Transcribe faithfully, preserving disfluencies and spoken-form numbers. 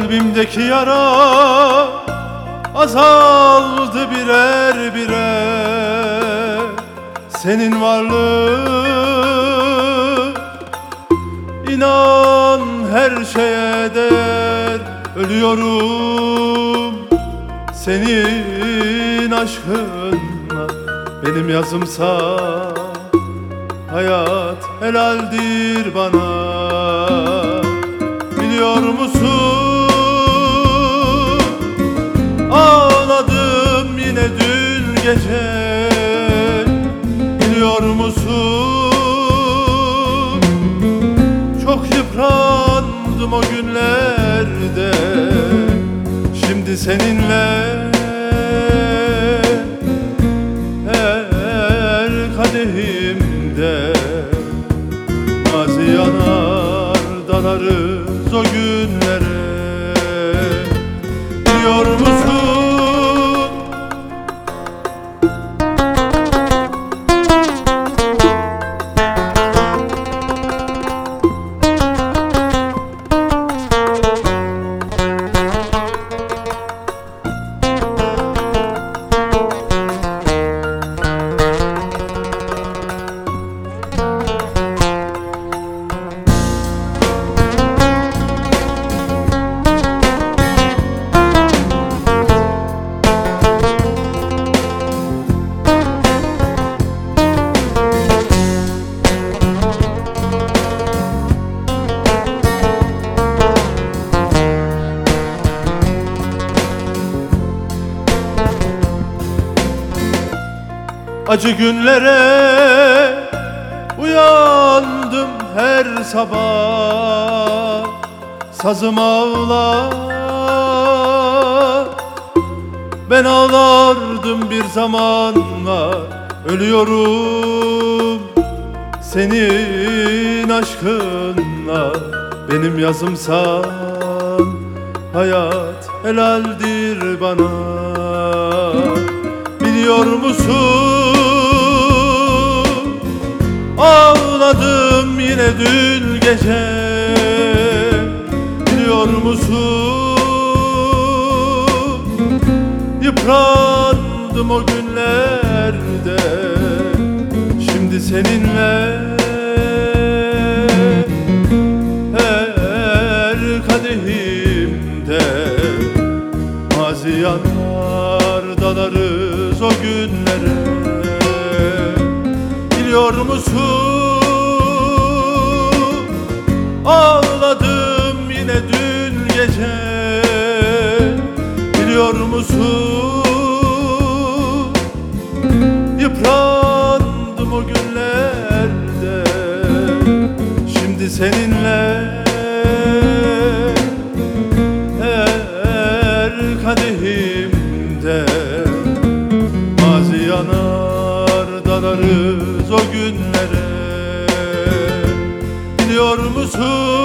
Kalbimdeki yara azaldı birer birer. Senin varlığın inan her şeye değer. Ölüyorum senin aşkınla, benim yazımsa hayat helaldir bana. Biliyor musun, ağladım yine dün gece. Biliyor musun, çok yıprandım o günlerde. Şimdi seninle her kadehimde mazi yanar, dalarız o günlere. Biliyor musun, acı günlere uyandım her sabah. Sazım ağlar, ben ağlardım bir zamanlar. Ölüyorum senin aşkınla, benim yazımsan hayat helaldir bana. Biliyor musun, ağladım yine dün gece. Biliyor musun, yıprandım o günlerde. Şimdi seninle her kadehimde mazi yanar, dalarız o günlere. Biliyor musun, ağladım yine dün gece. Biliyor musun, yıprandım o günlerde. Şimdi seninle her kadehimde mazi yanar, dalarız o günlere. Biliyor musun,